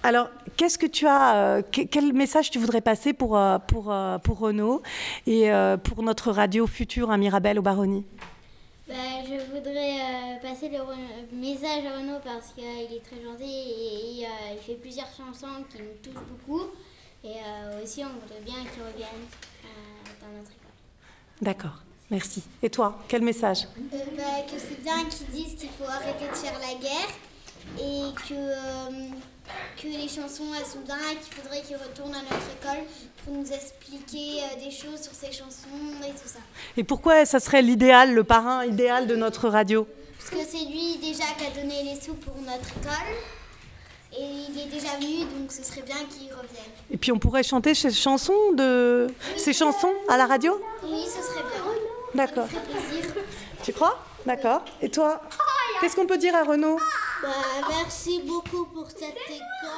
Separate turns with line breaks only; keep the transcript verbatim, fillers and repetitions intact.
Alors, qu'est-ce que tu as, euh, que- quel message tu voudrais passer pour, euh, pour, euh, pour Renaud et euh, pour notre radio future à Mirabel au Baronnie?
Bah, je voudrais euh, passer le re- message à Renaud parce qu'il est très gentil et, et, euh, il fait plusieurs chansons qui nous touchent beaucoup. Et euh, aussi, on voudrait bien qu'il revienne euh, dans notre école.
D'accord, merci. Et toi, quel message?
Euh, bah, que c'est bien qu'ils disent qu'il faut arrêter de faire la guerre et que, euh, que les chansons elles sont bien et qu'il faudrait qu'ils retournent à notre école pour nous expliquer euh, des choses sur ces chansons et tout ça.
Et pourquoi ça serait l'idéal, le parrain idéal de notre radio?
Parce que c'est lui déjà qui a donné les sous pour notre école et il est déjà venu, donc ce serait bien qu'il revienne.
Et puis on pourrait chanter ces chansons, de... ces chansons à la radio?
Oui, ce serait bien.
D'accord.
Ça nous ferait plaisir.
Tu crois? D'accord. Et toi? Qu'est-ce qu'on peut dire à Renaud?
Bah, merci beaucoup pour cette école.